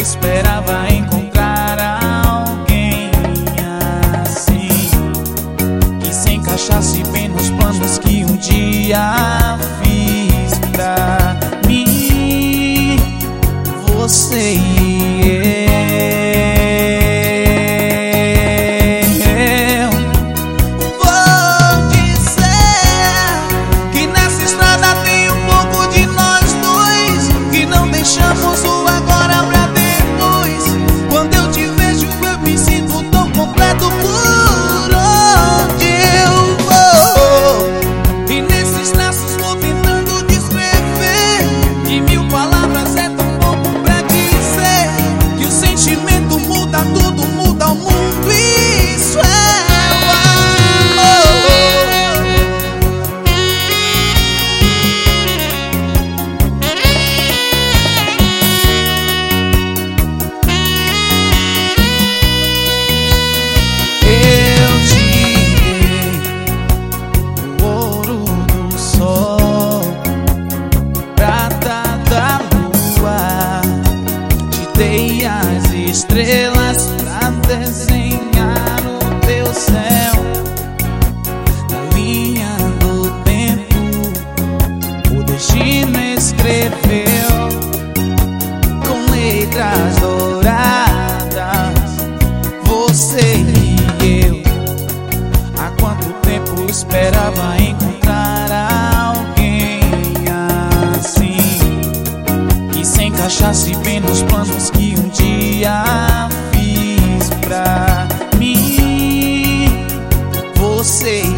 esperava encontrar alguém assim, que se encaixasse bem nos planos que um dia fiz pra mim, você e eu. Vou dizer que nessa estrada tem um pouco de nós dois, que não deixamos o agora pra depois. Quando eu te vejo eu me sinto tão completo por onde eu vou. E nesses traços vou tentando descrever, de mil palavras é tão pouco pra dizer, que o sentimento muda tudo, muda o mundo, isso é o amor. Eu te dei o ouro do sol, prata da lua, te dei as estrelas pra desenhar o teu céu. Na linha do tempo o destino escreveu com letras douradas, você e eu. Há quanto tempo esperava encontrar alguém assim, que se encaixasse bem nos planos que um dia fiz pra mim, você